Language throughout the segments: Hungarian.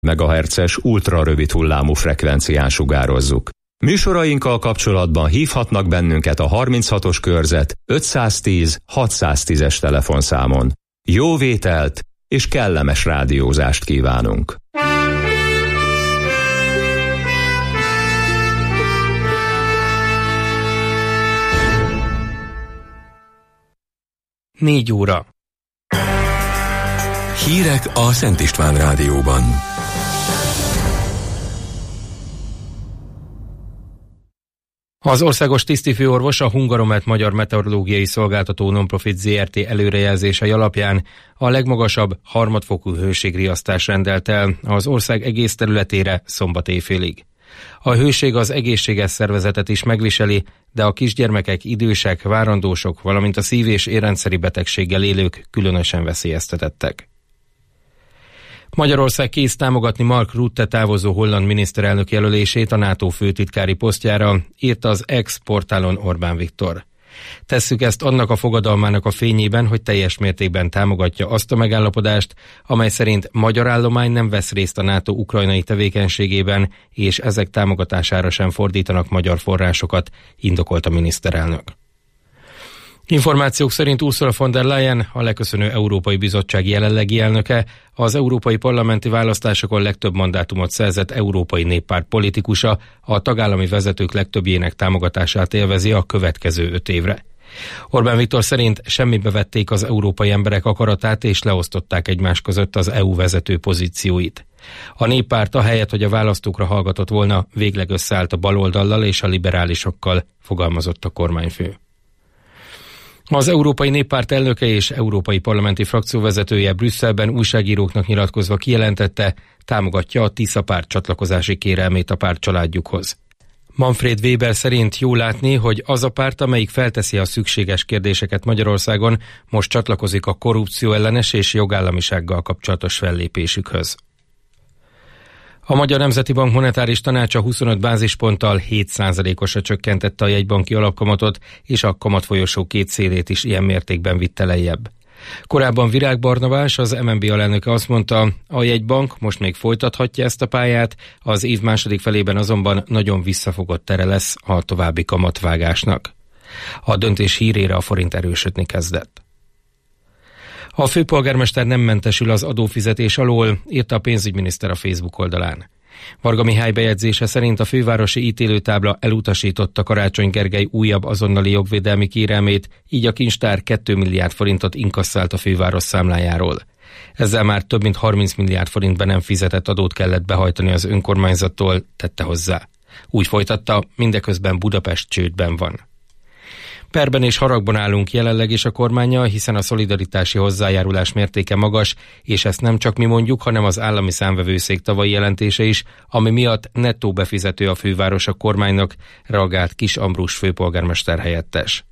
MHz-es ultrarövid hullámú frekvencián sugározzuk. Műsorainkkal kapcsolatban hívhatnak bennünket a 36-os körzet 510 610-es telefonszámon. Jó vételt és kellemes rádiózást kívánunk! Négy óra. Hírek a Szent István Rádióban. Az országos tisztifőorvos a Hungaromet Magyar Meteorológiai Szolgáltató Nonprofit Zrt. Előrejelzései alapján a legmagasabb harmadfokú hőségriasztást rendelt el az ország egész területére szombat éjfélig. A hőség az egészséges szervezetet is megviseli, de a kisgyermekek, idősek, várandósok, valamint a szív- és érrendszeri betegséggel élők különösen veszélyeztetettek. Magyarország kész támogatni Mark Rutte távozó holland miniszterelnök jelölését a NATO főtitkári posztjára, írta az X-portálon Orbán Viktor. Tesszük ezt annak a fogadalmának a fényében, hogy teljes mértékben támogatja azt a megállapodást, amely szerint magyar állomány nem vesz részt a NATO ukrajnai tevékenységében, és ezek támogatására sem fordítanak magyar forrásokat, indokolt a miniszterelnök. Információk szerint Ursula von der Leyen, a leköszönő Európai Bizottság jelenlegi elnöke, az európai parlamenti választásokon legtöbb mandátumot szerzett Európai Néppárt politikusa, a tagállami vezetők legtöbbjének támogatását élvezi a következő 5 évre. Orbán Viktor szerint semmibe vették az európai emberek akaratát és leosztották egymás között az EU vezető pozícióit. A Néppárt ahelyett, hogy a választókra hallgatott volna, végleg összeállt a baloldallal és a liberálisokkal, fogalmazott a kormányfő. Az Európai Néppárt elnöke és európai parlamenti frakcióvezetője Brüsszelben újságíróknak nyilatkozva kijelentette, támogatja a Tisza párt csatlakozási kérelmét a párt családjukhoz. Manfred Weber szerint jó látni, hogy az a párt, amelyik felteszi a szükséges kérdéseket Magyarországon, most csatlakozik a korrupció ellenes és jogállamisággal kapcsolatos fellépésükhöz. A Magyar Nemzeti Bank monetáris tanácsa 25 bázisponttal 7%-osra csökkentette a jegybanki alapkamatot, és a kamatfolyosó két szélét is ilyen mértékben vitte lejjebb. Korábban Virág Barnabás, az MNB alelnöke azt mondta, a jegybank most még folytathatja ezt a pályát, az év második felében azonban nagyon visszafogott tere lesz a további kamatvágásnak. A döntés hírére a forint erősödni kezdett. A főpolgármester nem mentesül az adófizetés alól, írta a pénzügyminiszter a Facebook oldalán. Varga Mihály bejegyzése szerint a fővárosi ítélőtábla elutasította Karácsony Gergely újabb azonnali jogvédelmi kérelmét, így a kincstár 2 milliárd forintot inkasszált a főváros számlájáról. Ezzel már több mint 30 milliárd forint be nem fizetett adót kellett behajtani az önkormányzattól, tette hozzá. Úgy folytatta, mindeközben Budapest csődben van. Perben és haragban állunk jelenleg is a kormánnyal, hiszen a szolidaritási hozzájárulás mértéke magas, és ezt nem csak mi mondjuk, hanem az állami számvevőszék tavalyi jelentése is, ami miatt nettó befizető a főváros a kormánynak, reagált Kis Ambrus főpolgármester helyettes.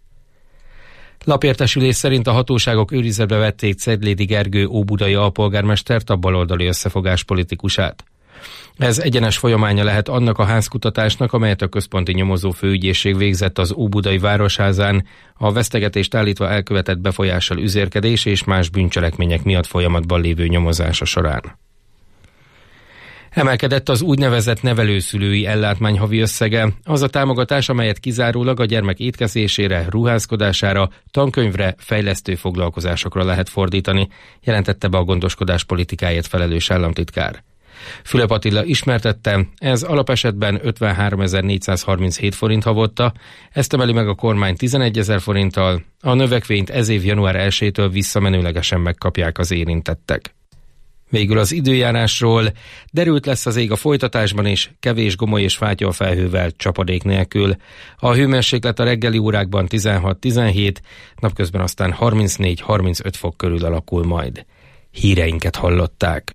Lapértesülés szerint a hatóságok őrizetbe vették Cedlédi Gergő óbudai alpolgármestert, a baloldali összefogás politikusát. Ez egyenes folyamánya lehet annak a házkutatásnak, amelyet a központi nyomozó főügyészség végzett az óbudai városházán, a vesztegetést állítva elkövetett befolyással üzérkedés és más bűncselekmények miatt folyamatban lévő nyomozása során. Emelkedett az úgynevezett nevelőszülői ellátmány havi összege, az a támogatás, amelyet kizárólag a gyermek étkezésére, ruházkodására, tankönyvre, fejlesztő foglalkozásokra lehet fordítani, jelentette be a gondoskodás politikáért felelős államtitkár. Fülöp Attila ismertette, ez alapesetben 53.437 forint havonta, ezt emeli meg a kormány 11.000 forinttal, a növekvényt ez év január 1-től visszamenőlegesen megkapják az érintettek. Végül az időjárásról: derült lesz az ég a folytatásban is, kevés gomoly és fátyolfelhővel, csapadék nélkül. A hőmérséklet a reggeli órákban 16-17, napközben aztán 34-35 fok körül alakul majd. Híreinket hallották.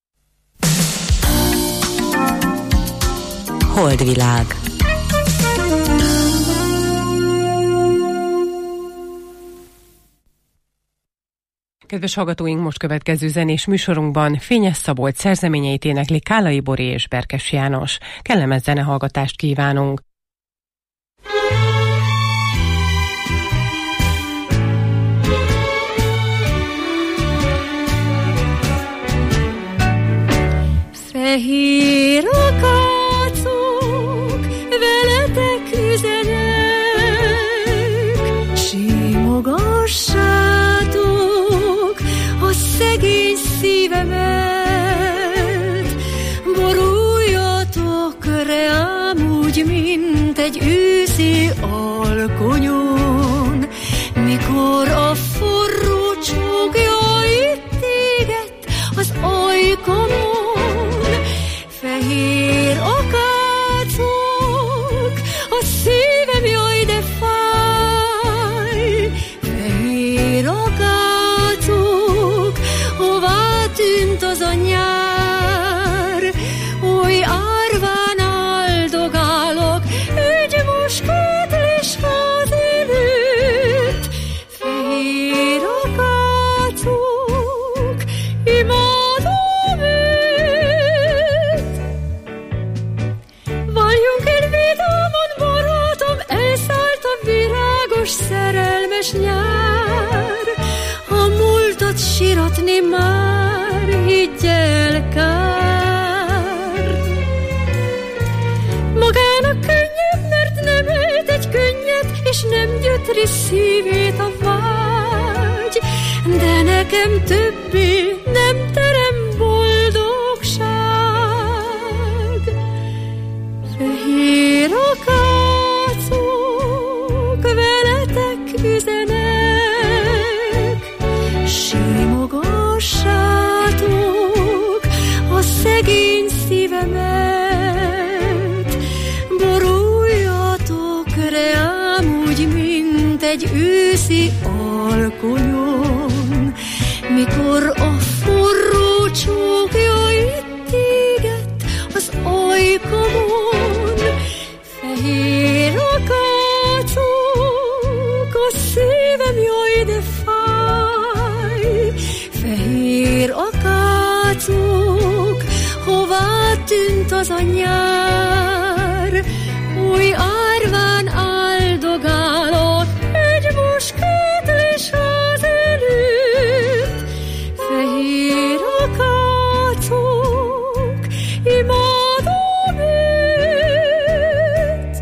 Holdvilág. Kedves hallgatóink, most következő zenés műsorunkban Fényes Szabolcs szerzeményeit énekli Kállai Bori és Berkes János. Kellemes zenehallgatást kívánunk! Fehér akácok, veletek üzenek, simogassátok a szegény szívemet, boruljatok rám úgy, mint egy őszi alkonyon, mikor a forró csókja itt éget az ajkamon. Fehér akácok, a szívem jaj de fáj. Fehér akácok, hová tűnt az a nyár, oly árván áldogálok egy muskátlis ház előtt. Fehér akácok, imádom őt. Valjunk el vidáman, barátom, elszállt a virágos szerelmes nyár. A múltat siratni már, higgy el, kár. Magának könnyebb, mert nem ölt egy könnyet, és nem gyötri szívét a vágy, de nekem többé nem terem boldogság. Fehér akácok, veletek üzenek, simogassátok a szegény szívemet, boruljatok rám úgy, mint egy őszi alkonyon, mikor a forró csókja itt éget az ajkamon. Fehér akácok, a szívem jaj de fáj. Fehér akácok, hová tűnt az a nyár, oly árván áldogálok egy muskátlis ház előtt. Fehér akácok, imádom őt.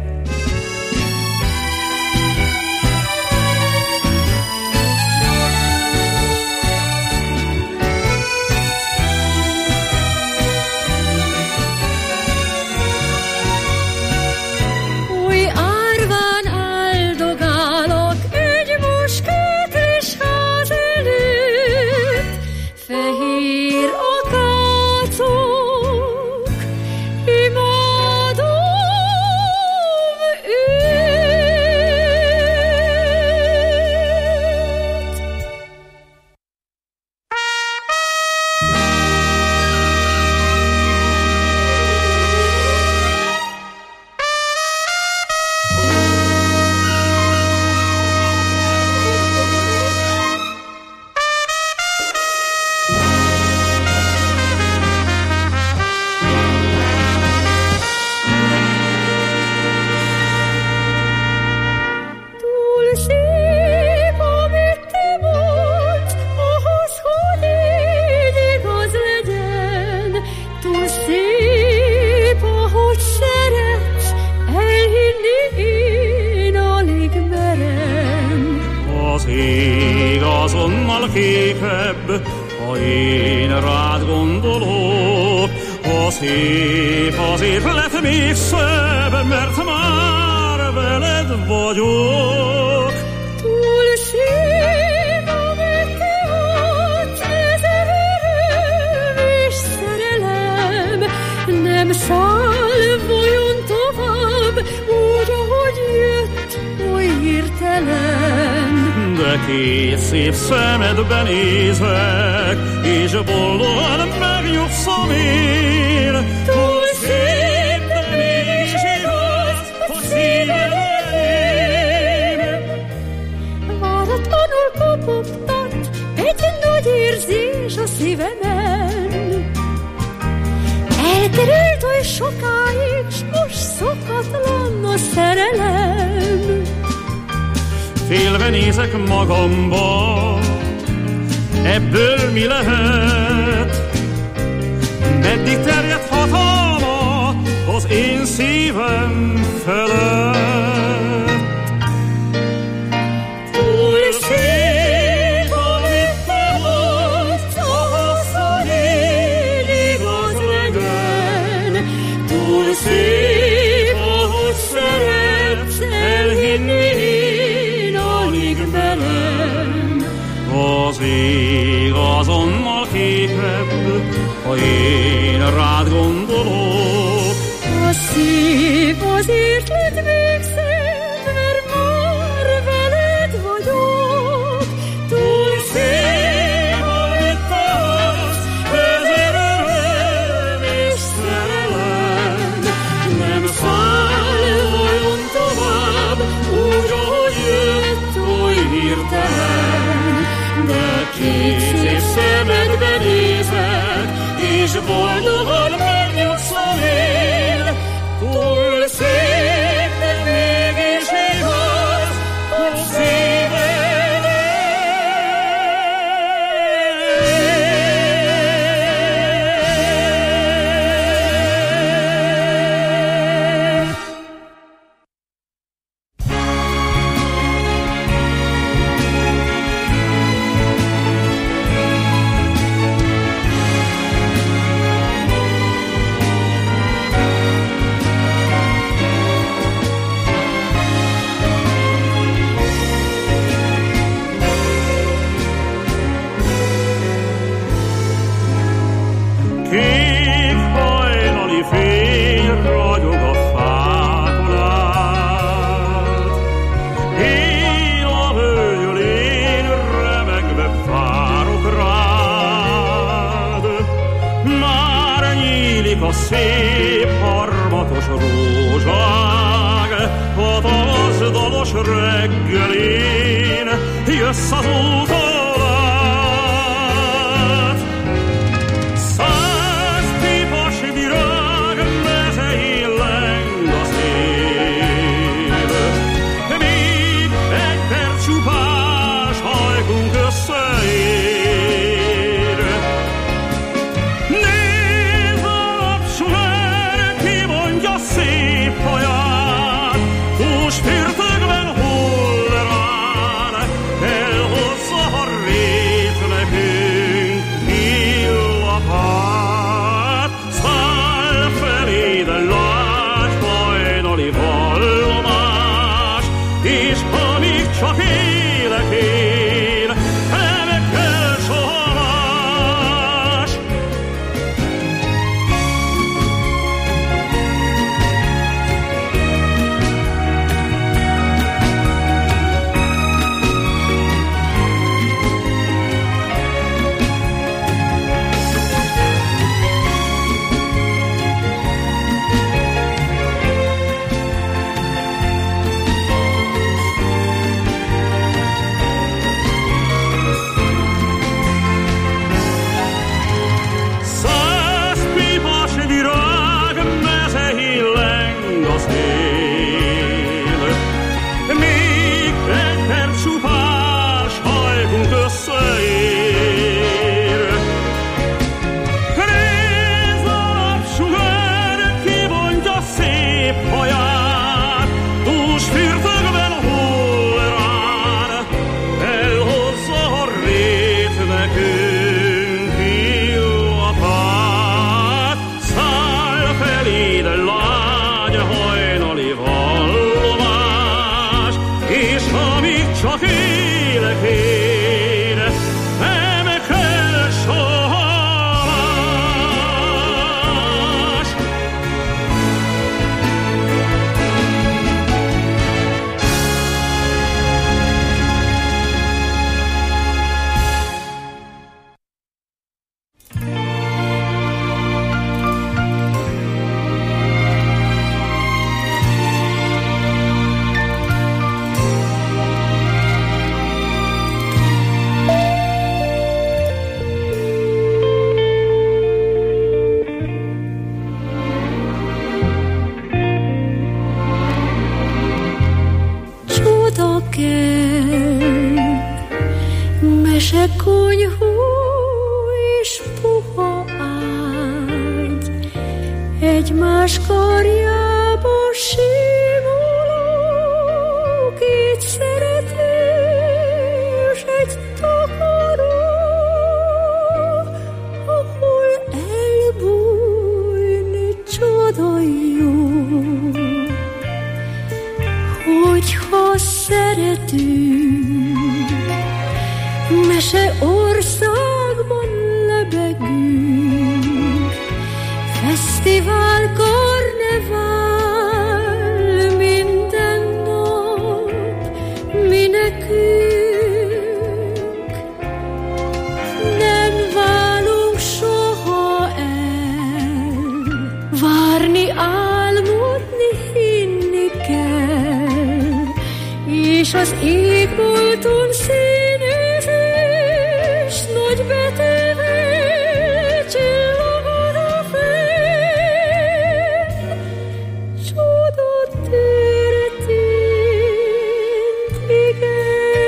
Oly árván áldogálok egy muskátlis ház előtt. Fehér akácok, imádom őt. Túl szép, amit te mondsz, ahhoz, hogy így igaz legyen. Túl szép, ahogy szeretsz, elhinni én alig merem. Az ég azonnal kékebb, ha én rád gondolok. A szép azért lett még szebb, mert már veled vagyok. Túl szép, amit te adsz, ezer öröm és szerelem. Nem száll vajon tovább, úgy, ahogy jött, oly hirtelen. De két szép szemedbe nézek, és boldogan megnyugszom én. Túl szép, de mégis igaz, hogy szíved enyém. Váratlanul kopogtat egy nagy érzés a szívemen. Elterült oly sokáig, s most szokatlan a szerelem. Félve nézek magamba, ebből mi lehet? Meddig terjed, ha az én szívem felett. Túl szép, amit te vagy, ahhoz, hogy én igaz legyen. Túl szép, ahogy szeretsz, elhinni én alig merem. Az ég azonnal képebb, ha én rád gondolok. A szív azért lett végszebb, mert már veled vagyok. Túl Szép, amit te adsz, ezer öröm és szerelem. Nem száll vajon tovább, úgy, ahogy jött, oly hirtelen. De két szép szemedbe nézek, és boldogan megnyugszom én. Túl szép, de mégis igaz, hogy szíved kék hajnali fény ragyog a fákon át. Én a völgyölén remegve várok rád. Már nyílik a szép harmatos rózság, a tavaszdalos reggelén jössz az úton át. Száz pipas virág mezein leng a szél, míg egy perc csupás hajkunk összeér. Nézd a napsugár, kimondja szép haját, húsfürtökben hull rán, elhozza a rét nekünk illapát. Száll feléd lágy hajnali vallomás, és amíg csak élek én, nem kell soha más. Száz pipas virág mezein leng a szél, míg egy perc csupás hajkunk összeér. Nézd a napsugár, kibontja szép haját, dúsfürtökben hull rán, elhozza a rét nekünk illapát. Száll feléd lágy hajnali vallomás, és amíg csak élek én, nem kell soha más. Mesekonyhú és puha ágy, egymás karjába simuló két szeretős, egy takaró, ahol elbújni csoda jó. Hogyha szeretünk, mese országban lebegünk, fesztivál, karnevál, minden nap mi nekünk. Nem válunk soha el, várni, álmodni, hinni kell, és az égbolton színezés nagy betűvel csillogod a fenn, csoda történt, igen.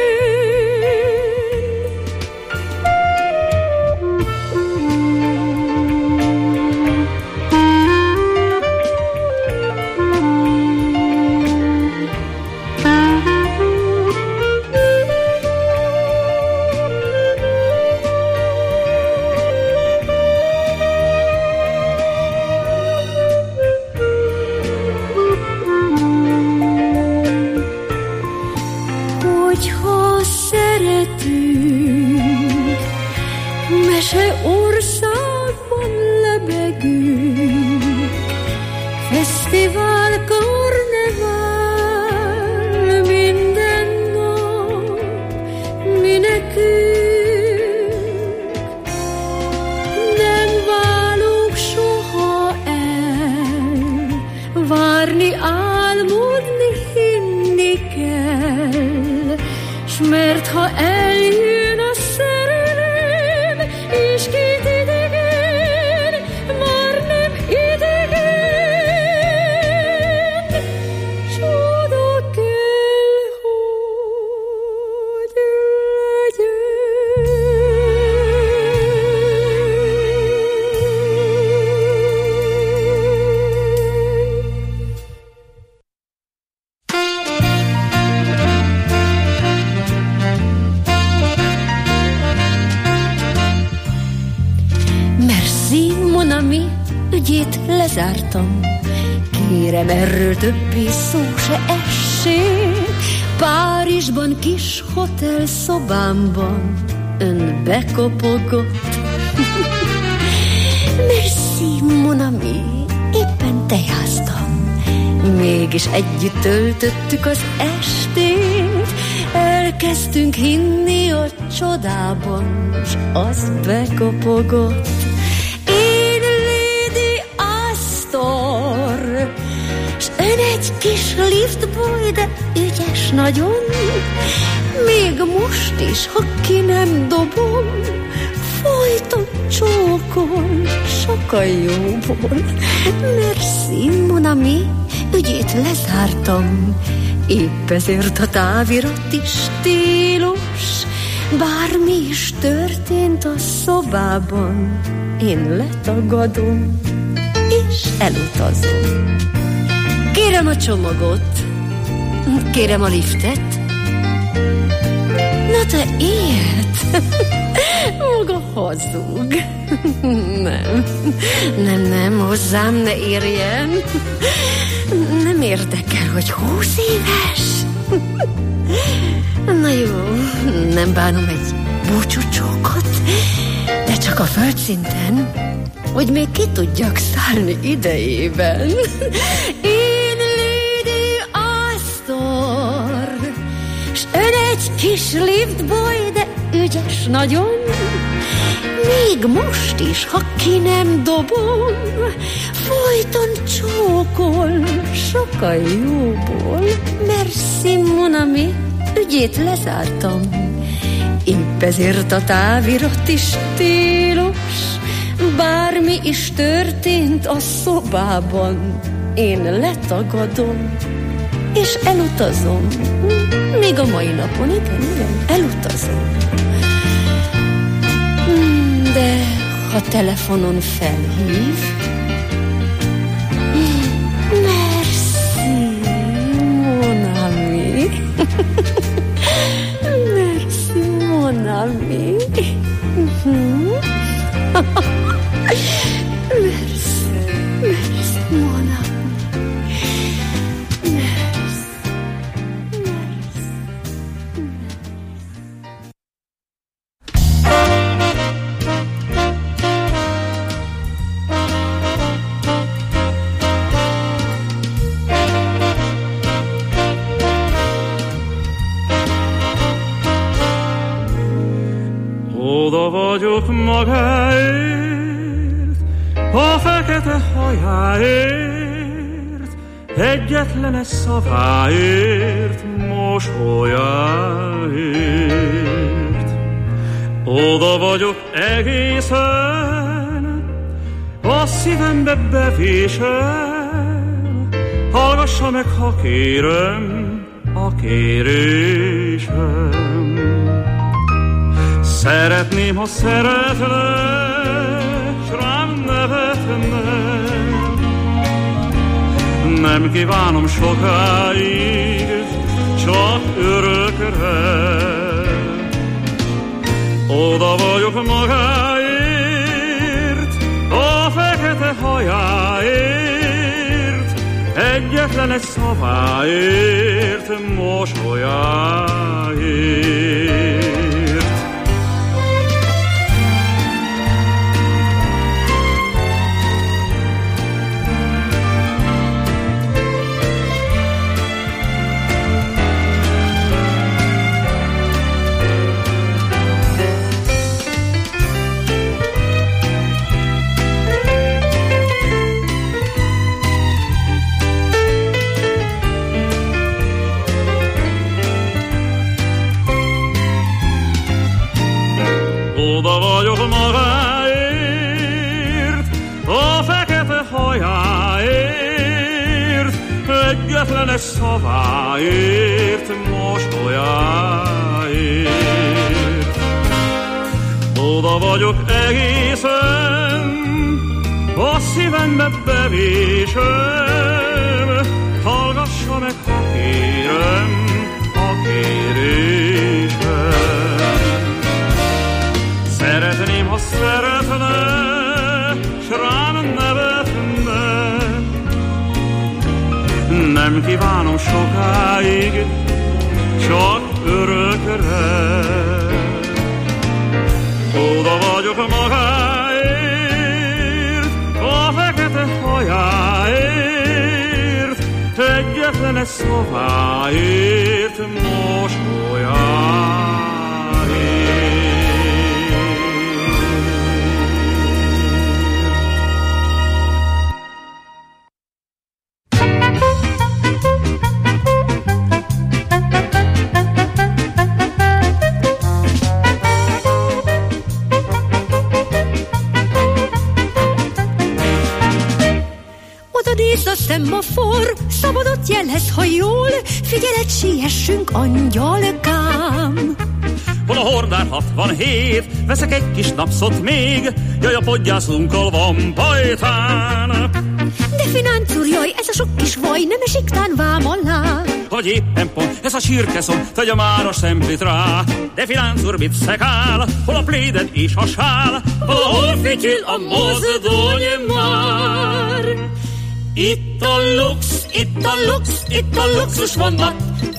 Hogyha szeretünk, mese országban lebegünk, fesztivál, karnevál, minden nap mi nekünk. Nem válunk soha el, várni, álmodni, hinni kell, s mert ha eljön a szerelem, és két idegen már nem idegen, csoda kell, hogy legyen. Merci, mon ami, ügyét lezártam. Kérem, erről többi szó se essék. Párizsban, kis hotel szobámban ön bekopogott. Merci, mon ami, éppen tejáztam. Mégis együtt töltöttük az estét. Elkezdtünk hinni a csodában, s az bekopogott. Én Lady Astor, s ön egy kis liftboy, de ügyes nagyon. Még most is, ha ki nem dobom, folyton csókol, sokkal jóból. Merci, mon ami, ügyét lezártam. Épp ezért a távirati stílus, bármi is történt a szobában, én letagadom és elutazom. Kérem a csomagot, kérem a liftet. Na te ilyet, maga hazug. Nem, hozzám ne érjen. Nem érdekel, hogy 20 éves. Na jó, nem bánom egy búcsúcsókot, de csak a földszinten, hogy még ki tudjak szállni idejében. Én Lady Astor, s ön egy kis liftboy, de ügyes nagyon. Még most is, ha ki nem dobom, folyton csókol, sokkal jóból. Merci, mon ami, ügyét lezártam. Épp ezért a távirati stílus, bármi is történt a szobában, én letagadom és elutazom. Még a mai napon, igen, elutazom. De ha telefonon felhív, hajáért, egyetlen szaváért, mosolyáért. Oda vagyok egészen, a szívembe bevésem, hallgassa meg, ha kérem, a kérésem. Szeretném, ha szeretne, s rám nevetne. Nem kívánom sokáig, csak örökre. Oda vagyok magáért, a fekete hajáért, egyetlen egy szaváért, mosolyáért. Oda vagyok magáért, a fekete hajáért, egyetlen egy szaváért, mosolyáért. Oda vagyok egészen, a szívembe bevésem, hallgassa meg, ha kérem, a kérésem. Szeretném, ha szeretne, s rám nevetne. Nem kívánom sokáig, csak örökre. Oda vagyok magáért, a fekete hajáért, egyetlen egy szaváért, mosolyáért. A szemafor szabadot jelez, ha jól figyeled, siessünk, angyalkám. Hol a hordár 67, veszek egy kis napszot még, jaj, a podgyászlunkkal van pajtán. De finánc úr, jaj, ez a sok kis vaj nem esik tán vám alá. Vagy éppen pont ez a sírkeszom, tegye már a szemplit rá. De finánc úr, mit szekál, hol a pléded és a sál, hol fütyül a mozdony már. Itt a lux, itt a lux, itt a luxus vonat.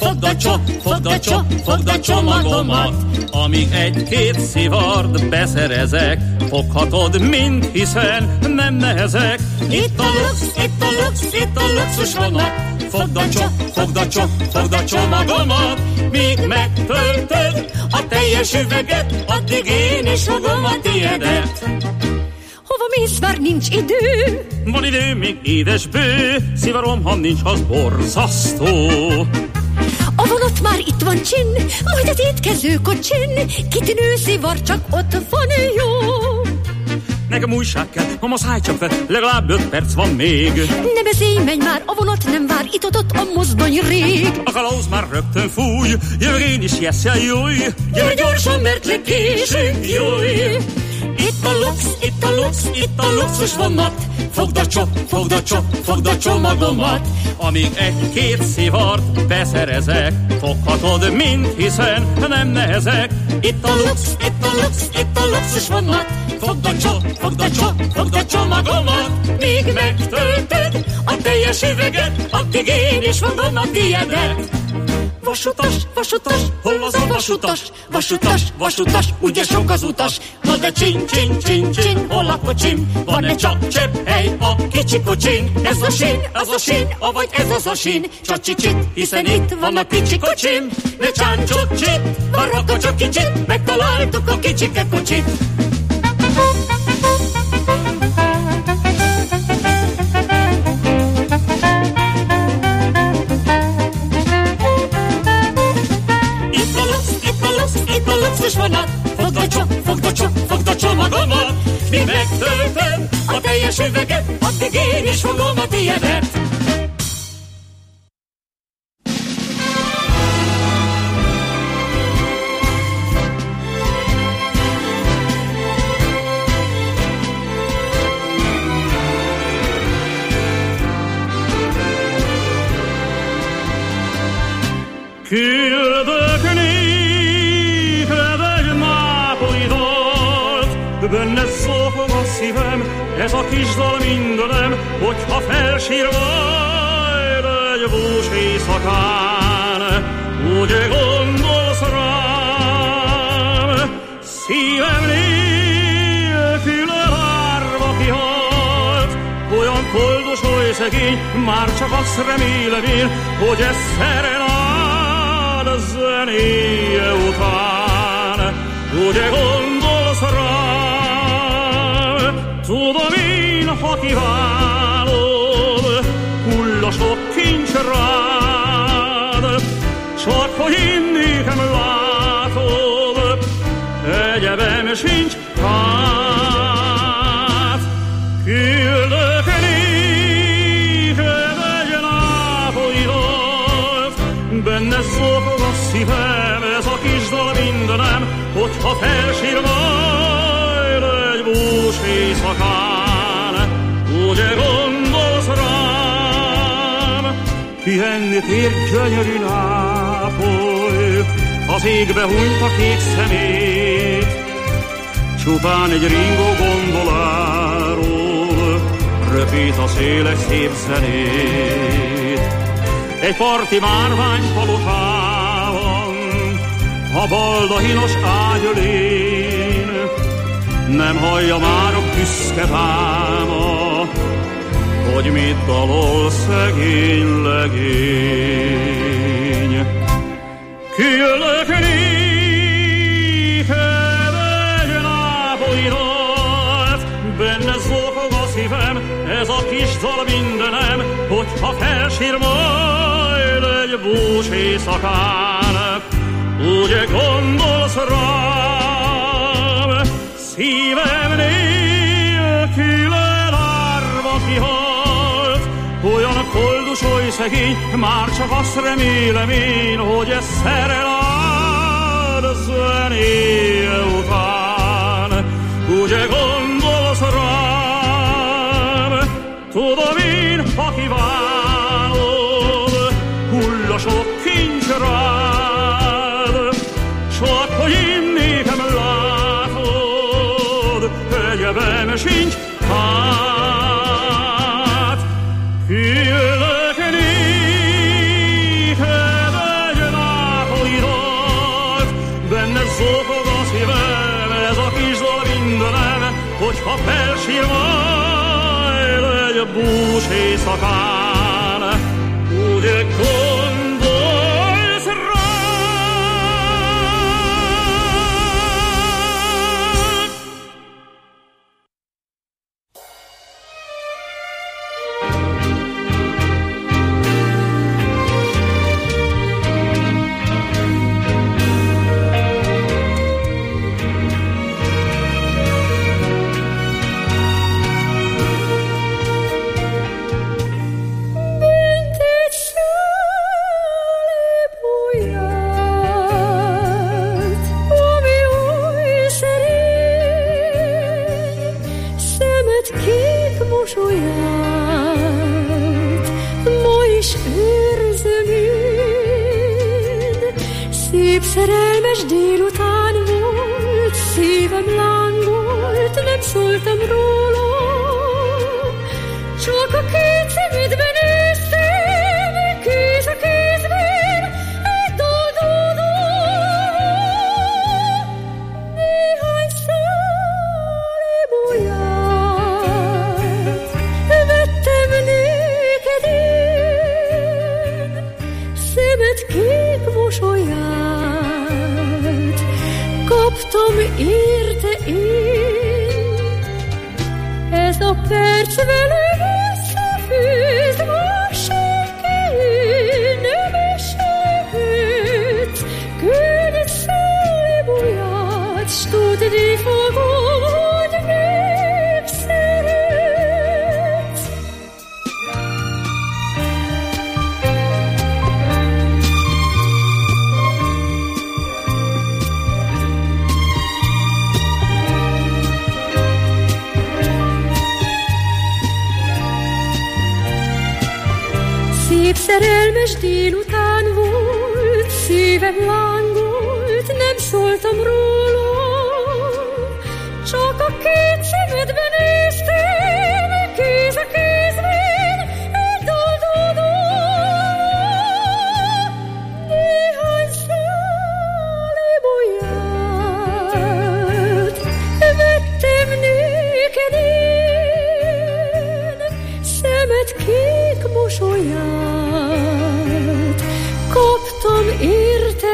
Fogd a csomagomat. Amíg egy-két szivart beszerezek, foghatod mind, hiszen nem nehezek. Itt a lux, itt a lux, itt a luxus vonat. Fogd a csomagomat. Míg megtöltöd a teljes üveget, addig én is fogom a tiédet. Hova mész, már nincs idő? Van idő, még édes bő, szivarom, ha nincs, az borzasztó. A vonat már itt van csin, majd az étkező kocsin, kitűnő szivar, csak ott van jó. Nekem újság kell, mama, szállj csak fel, legalább 5 perc van még. Ne beszélj, menj már, a vonat nem vár, itt-ott a mozdony rég. A kalauz már rögtön fúj, jövök én is, jesszel, jöjj. Gyere gyorsan, mert lekésünk, jöjj. Itt a lux, itt a lux, itt a luxus vonat. Fogd a csomagomat. Amíg egy-két szivart beszerezek, foghatod mind, hiszen nem nehezek. Itt a lux, itt a lux, itt a luxus vonat. Fogd a csomagomat. Míg megtöltöd a teljes üveget, addig én is fogom a tiédet. Vasutas, vasutas, hol az a vasutas? Vasutas, ugye sok az utas. Na de csin, hol a kocsim? Van-e csak csepp hely a kicsi kocsin? Ez a sín, avagy ez az a sín. Csacsicsit, hiszen itt van a kicsi kocsim. Ne csáncsok csit, varraka csak kicsit, megtaláltuk a kicsike kocsit. teljes üveget, addig én is fogom a tiédet. Küldök néked egy nápolyi dalt, benne zokog a szívem, ez a kis dal mindenem, hogyha felsír majd egy bús éjszakán, úgy gondolsz rám, szívem nélkül elárva kihalt, olyan koldos, oly szegény, már csak azt remélem én, hogy ez zenéje után, ugye gondolsz rám, tudom én, ha kiválom, hull a sok kincs rád, csak hogy én nékem látom, egyebem sincs, hát küldök néked egy nápolyi dalt, benne zokog a szívem, ez a kis dal mindenem, hogyha felsír majd egy bús éjszakán, ugye gondolsz rám, pihenni tér gyönyörű Nápoly, az égbe hunyt a kék szemét, csupán egy ringó gondoláról röpít a szél egy szép zenét. Egy parti márvány palotában, a baldahinos ágyölén, nem hallja már a büszke dáma, hogy mit dalol szegény legény. Küldök néked egy nápolyi dalt, benne zokog a szívem, ez a kis dal mindenem, hogyha felsír majd egy bús éjszakán, ugye gondolsz rám, szívem nélkül elárva kihalt, olyan koldus, oly szegény, már csak azt remélem én, hogy ez szerelár zenéje után, ugye gondolsz rám, tudom én, ha kiválom, hull a sok kincs rád, csak hogy én nékem látod, egyebem sincs, hát küldök néked egy nápolyi dalt, benne zokog a szívem, ez a kis dal mindenem, hogyha felsír majd egy bús éjszakán, ugye gondolsz rám. Szerelmes délután volt, szívem lángolt, nem szóltam róla, csak a két szemedben néztem, kéz a kézben, egy doldódó. Néhány szál ebolyát vettem néked én, szemed kék mosolyát kaptam érte én. Ez a perc velem összefűz, ma senki nem esett. Küld szál ebolyát, s tudni fogom, hogy még szeret. Szép szerelmes délután volt, szívem lángolt, nem szóltam róla. Csak a két szemedbe néztem, kéz a kézben, egy doldodó. Néhány szálibolyát vettem néked én, szemed kék mosolyát kaptam érte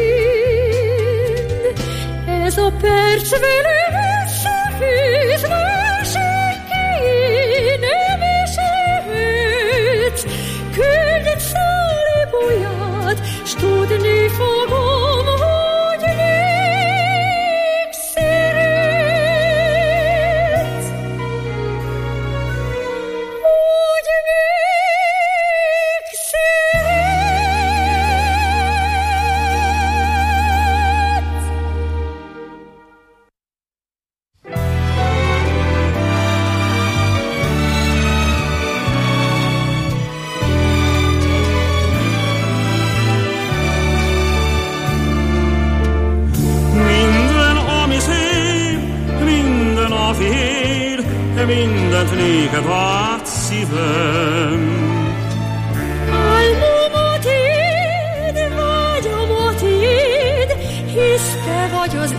én. Ez a perc velem összefűz, már senki nem esett. Küld egy szálibolyát, s tudni fogom, hogy még szeretsz. Hogy még szeretsz. Minden, ami szép, minden a tiéd, mindent néked várt szívem. Álmom a tiéd, vágyam a tiéd, hisz te vagy az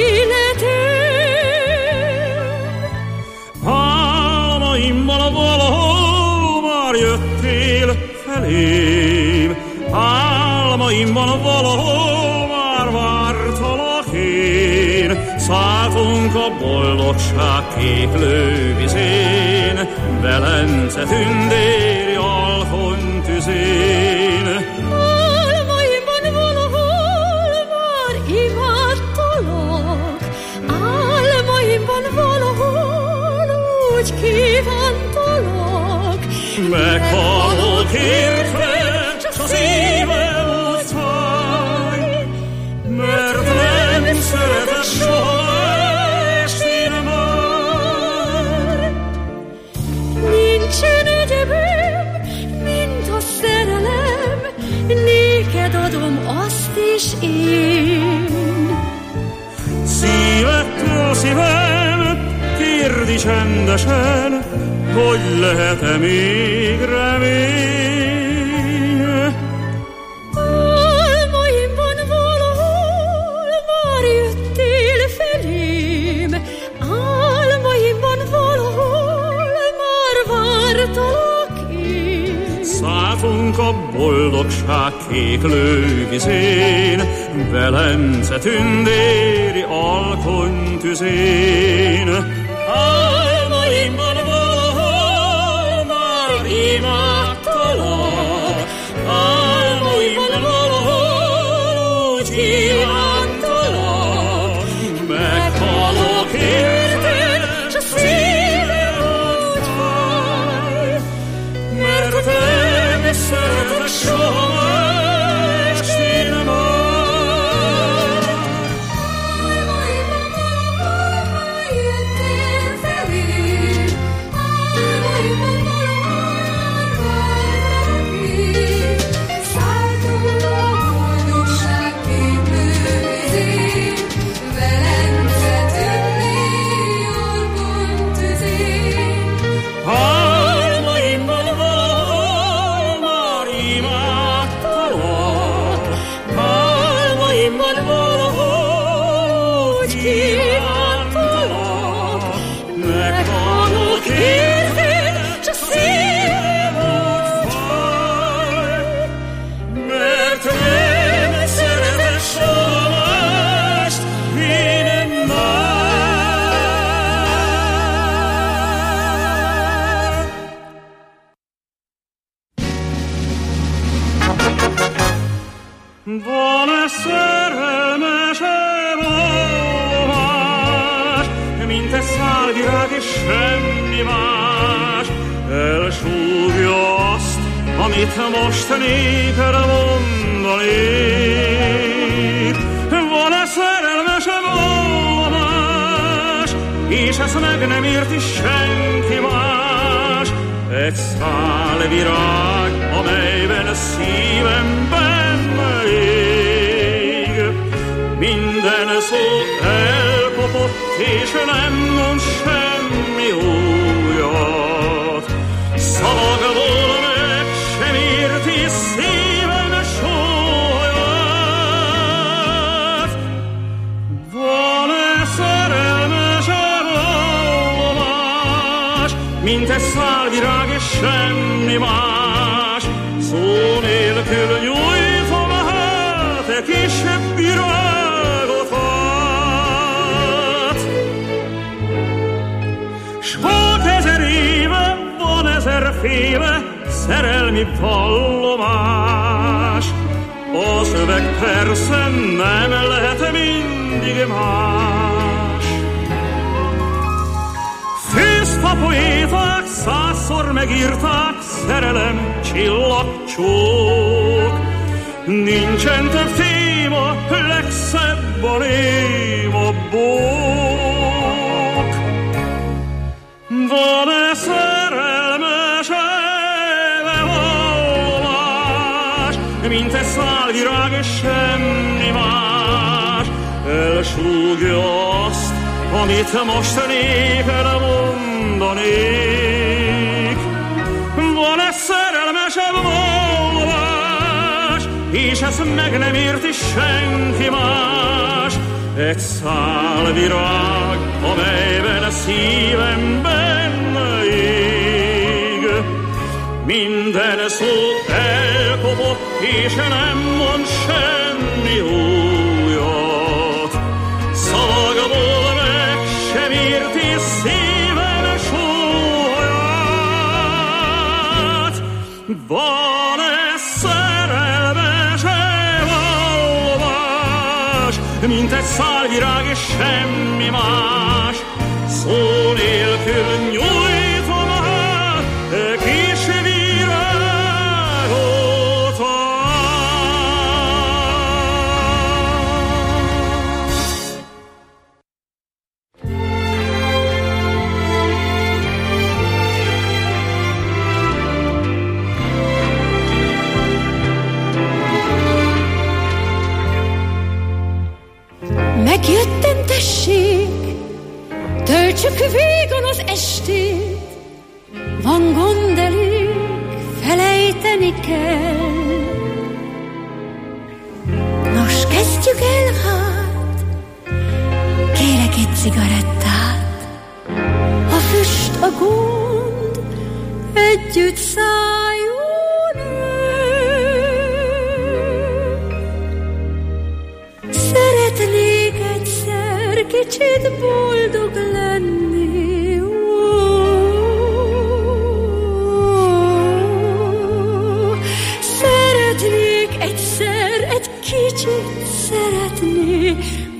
életem. Álmaimban valahol már jöttél felém, álmaimban valahol már vártalak én. Szálltunk a boldogság kék lővizén, Velence tündéri alkony tüzén. Álmaimban valahol már imádtalak, álmaimban valahol úgy kívántalak. Meghalok érte, csak szívem úgy fáj, mert nem szereted soha estén már. Nincsen egyebem, mint a szerelem, néked adom azt is én. Szívettől szívem, kérdi csendesen, hogy lehet-e még remény. Álmaimban valahol már jöttél felém, álmaimban valahol már vártalak én. Szálltunk a boldogság kék lővizén, Velence tündéri alkony tüzén. Álmaimban valahol már imádtalak, álmaimban valahol úgy kívántalak. Meghalok érted, csak szívem úgy fáj, mert nem szereted soha estén már. Van-e szerelmesebb más, mint egy szálvirág és semmi más? Elsúgja azt, amit most néked mondanék. Van-e szerelmesebb más, és ezt meg nem érti senki más? Egy szálvirág, amelyben szívemben ég. Minden szó elkopott, és nem mond semmi újat. Szavakból meg sem érti szívem súlyát. Van-e szerelmesebb vallomás, mint egy szálvirág és semmi más? Szó nélkül nyújtom hát egy kisebb virágot át. Sok ezer éve van ezerféle szerelmi vallomás. A szöveg persze nem lehet mindig más. Főzta poéták százszor megírták, szerelem csillagcsók. Nincsen több téma, legszebb a rém a bók. Van-e szerelmesebb vallomás, mint egy szálvirág és semmi más? Elsúgja azt, amit most néked mondanék. Van-e szerelmesebb vallomás, és ezt meg nem érti senki más? Egy szálvirág, amelyben a szívemben ég. Minden szó elkopott, és nem mond semmi újat. Szavakból meg sem érti szívem súlyát. Van-e szerelmesebb vallomás, mint egy szálvirág és semmi más? Szó nélkül nyújtom hát kis virágot Megjöttem, tessék, töltsük végon az estét. Van gond elég, felejteni kell. Nos, kezdjük el hát, kérek egy cigarettát. A füst, a gond, együtt szálljon el. Szeretnék egyszer kicsit boldog lenni. Szeretnék egyszer egy kicsit szeretni.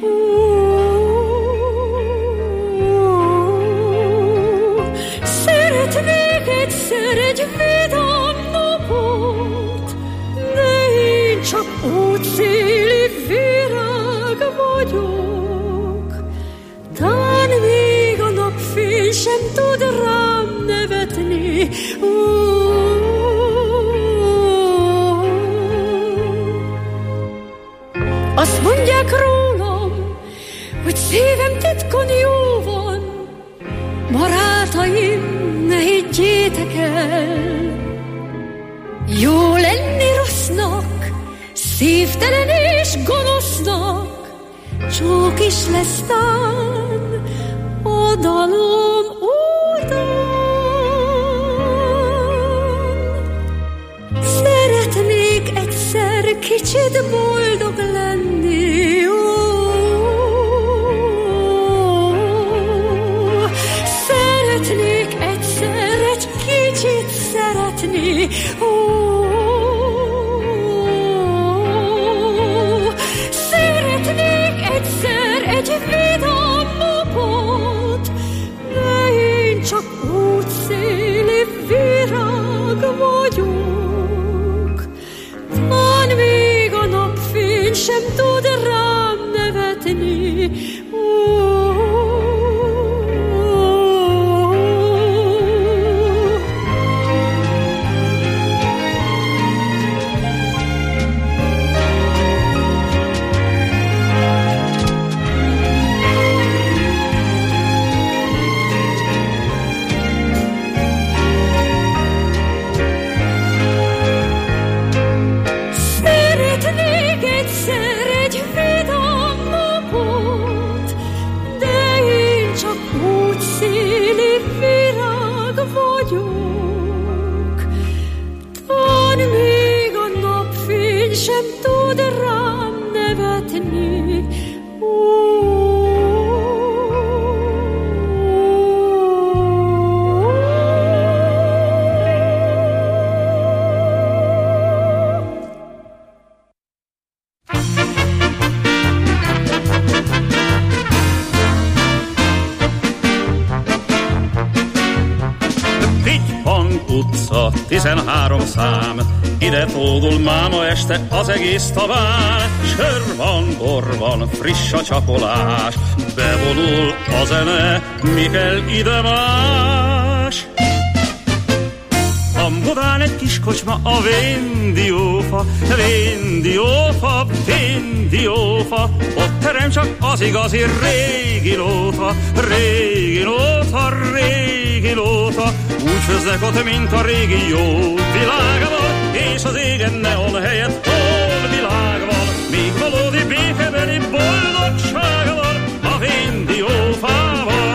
Szeretnék egyszer egy vidám napot, de én csak útszéli virág vagyok. Talán még a napfény sem tud rám nevetni. Azt mondják rólam, hogy szívem titkon jó van. Barátaim, ne higgyétek el. Jó lenni rossznak, szívtelen és gonosznak, csók is lesz tán a dalom után. Szeretnék egyszer kicsit boldog lenni. Szeretnék egyszer egy kicsit szeretni. Szeretnék egyszer egy vidám napot, de én csak útszéli virág vagyok. Talán még a napfény sem tud rám nevetni. utca, 13 szám. Ide tódul máma este az egész taván. Sör van, bor van, friss a csapolás. Bevonul a zene, mi kell ide más? Van Budán egy kis kocsma, a Véndiófa, Véndiófa, Véndiófa. Ott terem csak az igazi régi nóta, régi nóta, régi nóta. Úgy főznek ott, mint a régi jó világban, és az égen neon helyett hol világ van. Még valódi békebeli boldogság van a Véndiófában.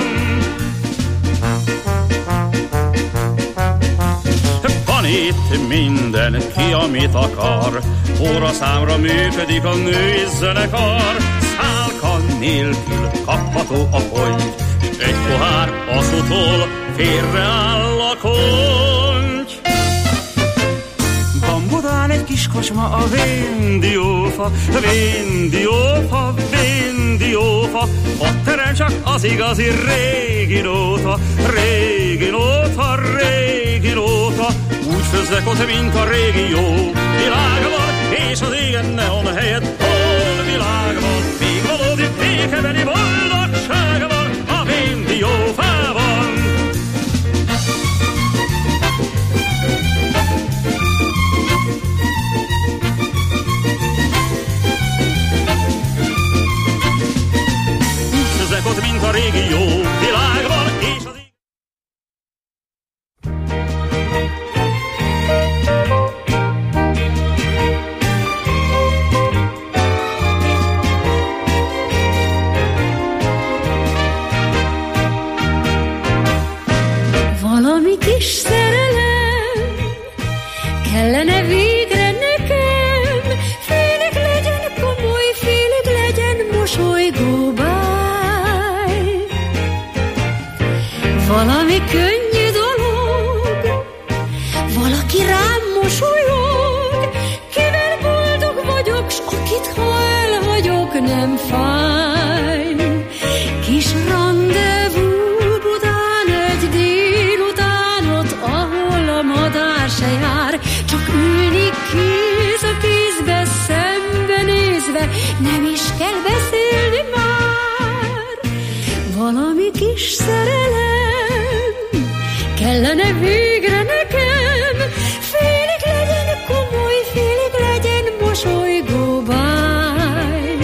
Van itt mindenki, amit akar, óraszámra működik a női zenekar. Szálka nélkül kapható a ponty, egy pohár aszutól félreáll a konty. Van Budán egy kis kocsma, a Véndiófa, Véndiófa, Véndiófa. Ott terem csak az igazi régi nóta, régi nóta, régi nóta. Úgy főznek ott, mint a régi jó világban, és az égen neon helyett hol világ van. Még valódi békebeli boldogság van a Véndiófában. Úgy főznek ott, mint a régi jó világban, és az kis szerelem kellene végre nekem, félig legyen komoly, félig legyen mosolygó báj. Valami könnyű dolog, valaki rám mosolyog, kivel boldog vagyok, s akit ha elhagyok, nem fáj. Kis rendezvú se jár, csak ülni kéz a kézbe, szembenézve, nem is kell beszélni már. Valami kis szerelem kellene végre nekem, félig legyen komoly, félig legyen mosolygó báj.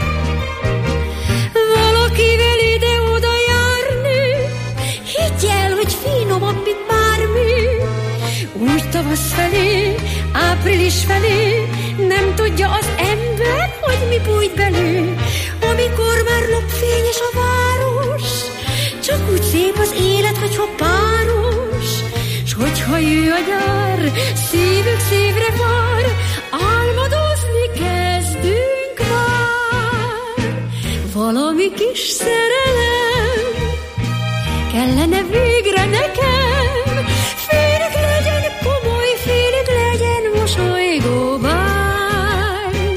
Valakivel ide-oda járni, higgy el, hogy finomabb, mint bármi. Úgy tavasz felé, április felé, nem tudja az ember, hogy mi bújt belé. Amikor már napfényes a város, csak úgy szép az élet, hogyha páros. S hogyha jö a nyár, szívük szívre vár, álmodozni kezdünk már. Valami kis szerelem kellene végre nekem, félig legyen komoly, félig legyen mosolygó báj.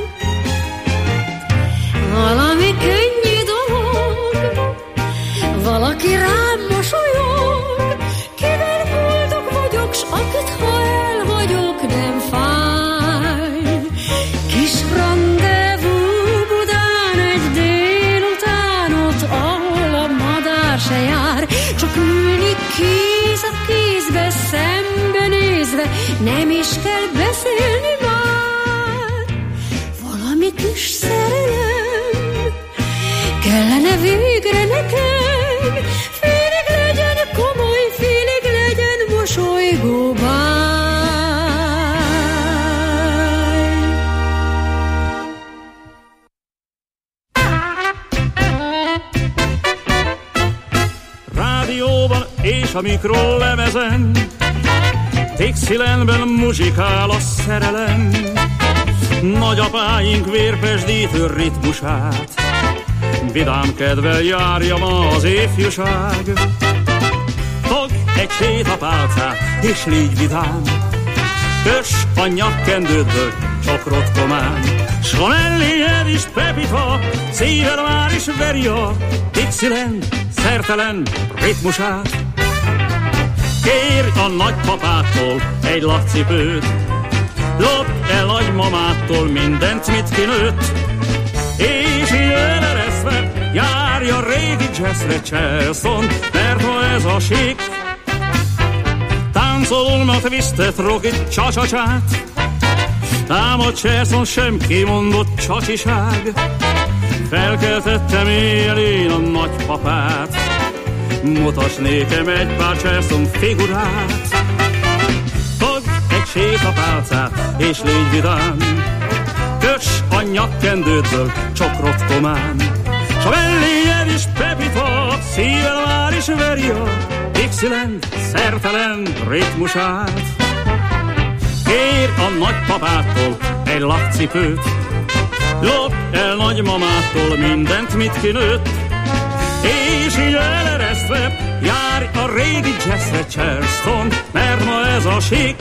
Valami könnyű dolog, valaki rám mosolyog, kivel boldog vagyok, s akit ha elhagyok, nem fáj. Kis rendezvú Budán egy délután, ott ahol a madár se jár, csak ülni kéz a kézbe, szembenézve, nem is kell beszélni már. Valami kis szerelem kellene végre nekem, félig legyen komoly, félig legyen mosolygó báj. Rádióban és a mikrolemezen Dixielandben muzsikál a szerelem. Nagyapáink vérpesdítő ritmusát vidám kedvel járja ma az ifjúság. Fog egy sétapálcát és légy vidám, kös a nyakkendődből csokrot komán, s ha melléjed is Pepita, szíved már is veri a Dixieland szertelen ritmusát. Kérj a nagypapától egy lakcipőt, lopj el nagymamától mindent, mit kinőtt, és így elereszve járj a régi jazzre, Charleston, mert ma ez a sík. Táncolom a twistet, rockit, csa-csa-csát, támad Charleston, sem kimondott csacsiság. Felkeltettem éjjel a nagypapát, mutasd nékem egy pár Charleston figurát. Fogd egy sétapálcát, és légy vidám, köss a nyakkendődből csokrot komán. S a melléjed is Pepita, szívvel már is veri a Dixieland szertelen ritmusát. Kérj a nagypapától egy lakcipőt, lopj el nagymamától mindent, mit kinőtt, és így eleresztve járj a régi jazzre, Charleston, mert ma ez a sík.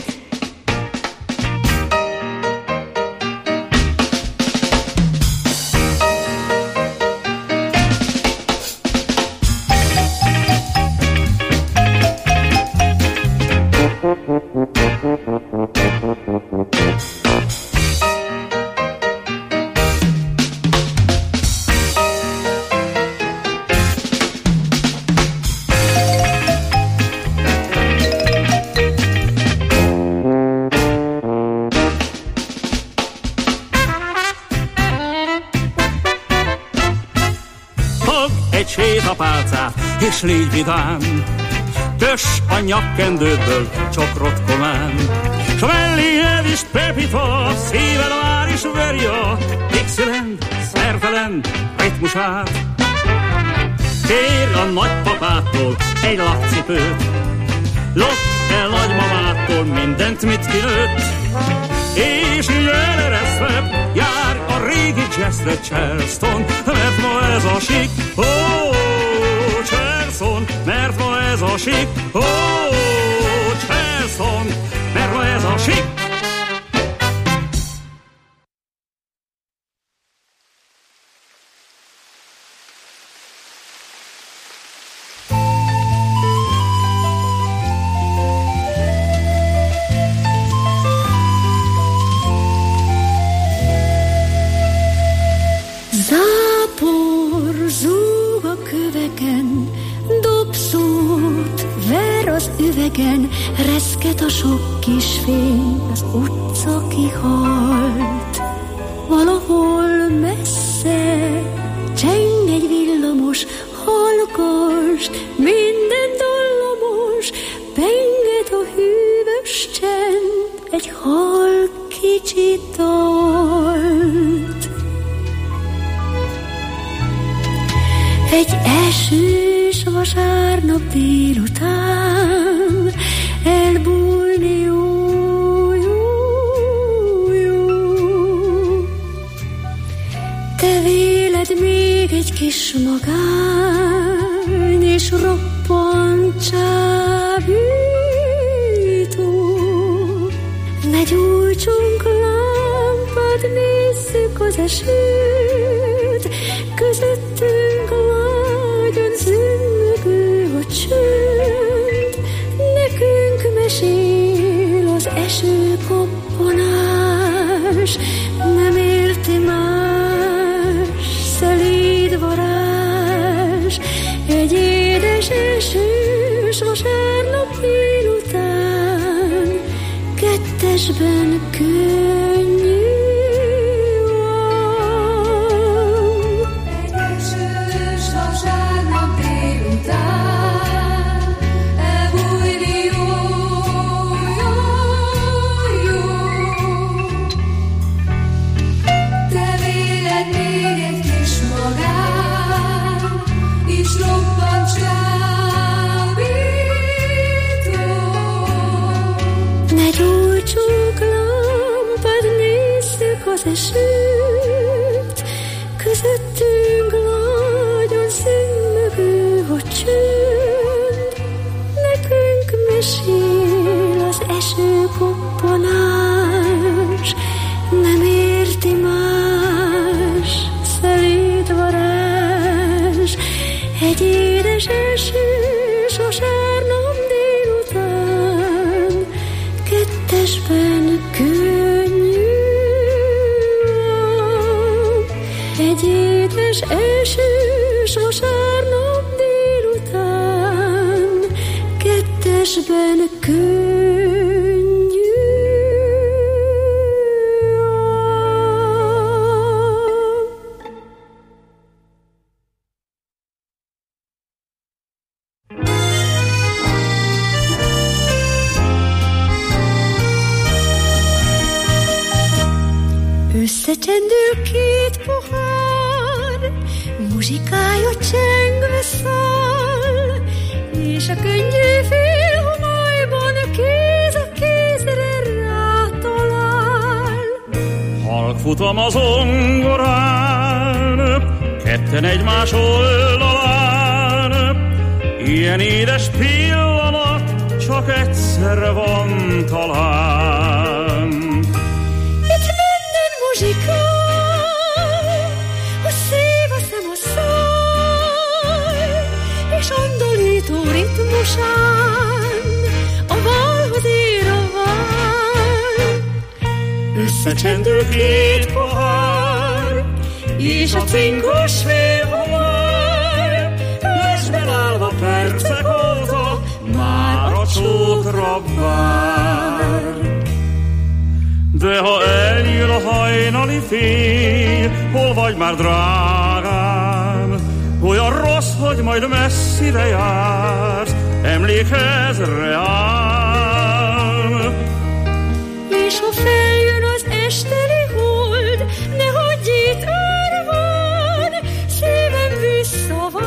És légy vidám, köss a nyakkendődből csokrot komán. S a melléjed is Pepita, szíved már is veri a Dixieland szertelen ritmusát. Kérj a nagypapától egy lakcipőt, lopj el nagymamától mindent, mit kinőtt, és így eleresztve járj a régi jazzre, Charleston, mert ma ez a sík. Charleston, mert ma ez a sík. Charleston, mert ma ez a sík. Zápor zúg a köveken, dobszót ver az üvegen, reszket a sok kis fény, az utca kihalt. Valahol messze cseng egy villamos, hallgass, minden dallamos, penget a hűvös csend, egy hal kicsi dalt. Egy esős vasárnap délután elbújni jó, jó, jó. Te véled még egy kis magány, és roppant csábító. Ne gyújtsunk lámpát, nézzük az esőt, közöttünk lágyan zümmögő a csőd. Nekünk mesél az esőkoppanás, nem érti más szelíd varázs. Egy édes esős vasárnap délután, kettesben könnyű. Az esőt, közöttünk lágyan szümmögő a csőd. Nekünk mesél az esőkoppanás, nem érti más szelíd varázs. Egy édes esős vasárnap délután, kettesben könnyű, egy édes esős vasárnap délután, kettesben könnyű. Összecsendül két pohár, muzsikája csengve száll, és a könnyű félhomályban kéz a kézre rátalál. Halk futam az zongorán, ketten egymás oldalán, ilyen édes pillanat csak egyszer van talán. Muzsikál, a szív, a szem, a száj, és undorító ritmusán a válhoz ér a vál. Összecsendül két pohár, és a cinkos félhomály, lesben állva percek óta már a csókra vár. De ha eljön a hajnali fény, hol vagy már drágám? Olyan rossz, hogy majd messzire jársz, emlékezz reám. És ha feljön az esteli hold, ne hagyj itt árván, szívem visszavár,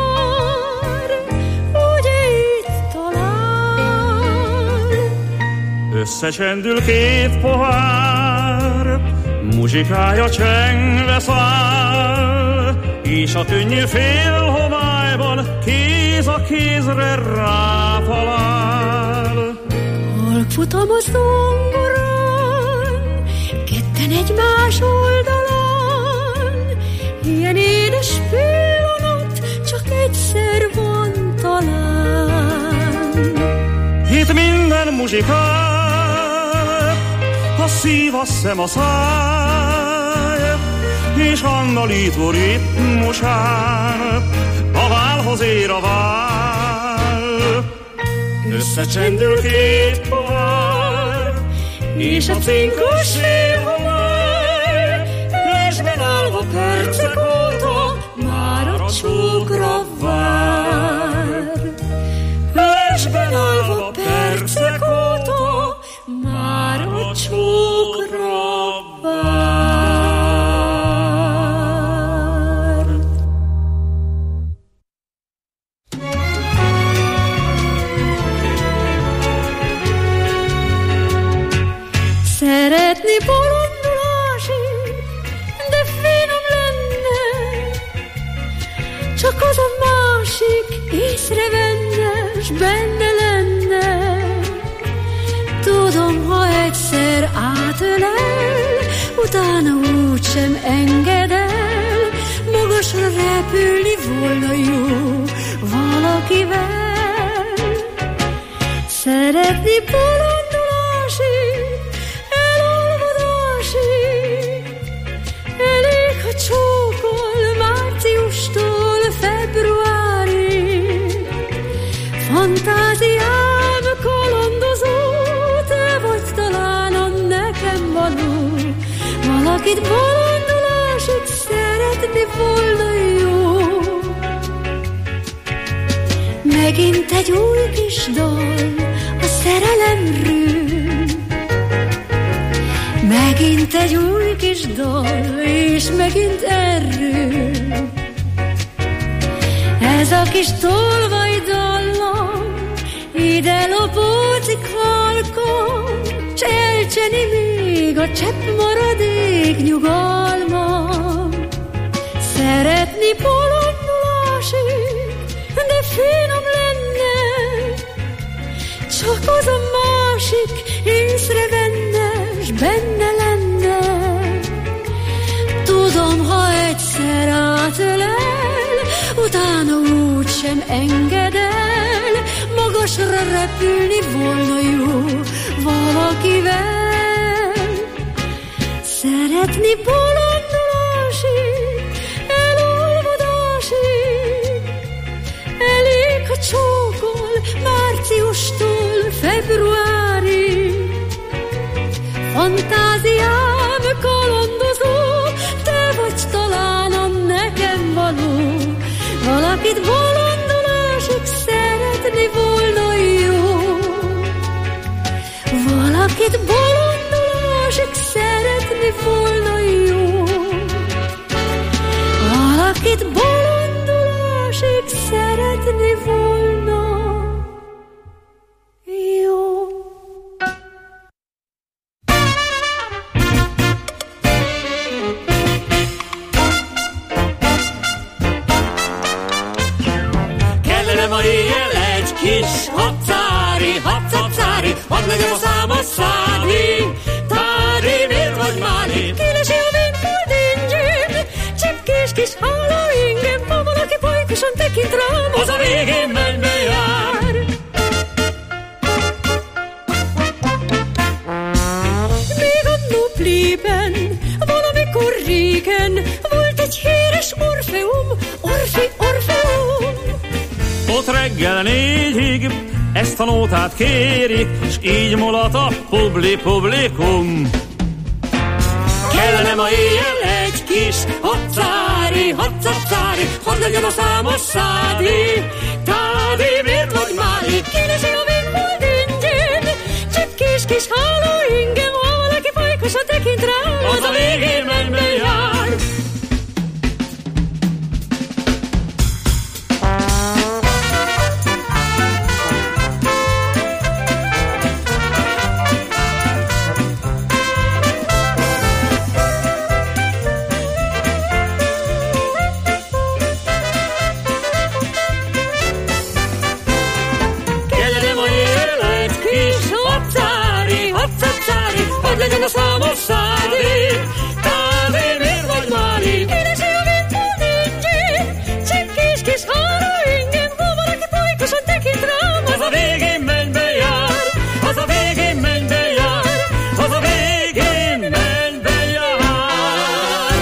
ugye itt talál. Összecsendül két pohár, muzsikája csengve száll, és a könnyű félhomályban kéz a kézre rátalál. Halk futam a zongorán, ketten egymás oldalán, ilyen édes pillanat csak egyszer van talán. Itt minden muzsikál, a szív, a szem, a száj, és andalító ritmusán a válhoz ér a vál. Összecsendül két pohár, és a cinkos félhomály, lesben állva percek óta már a csókra vár. Lesben állva percek óta már a csókra vár. Szeretni bolondulásig, de finom lenne, csak az a másik észrevenne, s benne lenne. Tudom, ha egyszer átölel, utána úgysem enged el, magasra repülni volna jó valakivel. Szeretni bolondulásig, elolvadásig, elég, ha csókol márciustól februárig. Fantáziám kalandozó, te vagy talán a nekem való, valakit bolondulásig szeretni volna jó. Megint egy új kis dal a szerelemről, megint egy új kis dal, és megint erről. Ez a kis tolvaj dallam ide lopózik halkan, s elcseni még a csepp maradék nyugalmam. Szeretni bolondulásig, de finom lenne, csak az a másik észrevenne, s benne lenne. Tudom, ha egyszer átölel, utána úgysem enged el, magasra repülni volna jó valakivel. valakivel. Szeretni bolondulásig, elolvadásig, elég, ha csókol márciustól februárig. Fantáziám kalandozó, te vagy talán a nekem való. Valakit bolondulásig szeretni volna jó. Valakit bolondulásig szeretni volna jó. Valakit bolondulásig szeretni volna jó. Kis hacári, hacacári, hadd legyen a számos szádi, tári, vér vagy mári. Kélesi a vénfold ingyen, csipkés kis hála ingem, ha valaki folytosan tekint rám, az a végén mennybe jár. Még annó plében, valamikor régen, volt egy híres Orfeum, Orfeum. Ott reggel 4-ig ezt a nótát kéri, s így mulat a publikum. Kellene ma éjjel egy kis hacári, hacacári, hadd legyen a számos szádi, tádi, vér vagy mári. Kélesi a vénfold ingyen, csipkés kis hála ingem, ha valaki folytosan tekint rám, az a végén mennybe jár. Legyen a számos szádi, tádi, vér vagy mári. Kélesi a vénfold ingyen, csipkés kis hála ingem, ha valaki folytosan tekint rám, az a végén mennybe jár, az a végén mennybe jár, az a végén mennybe jár.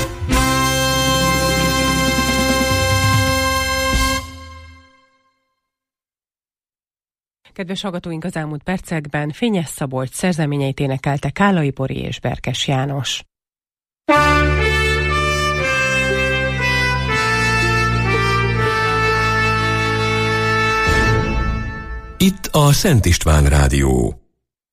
Kedves hallgatóink, az elmúlt percekben Fényes Szabolcs szerzeményeit énekelte Kálai Bori és Berkes János. Itt a Szent István Rádió.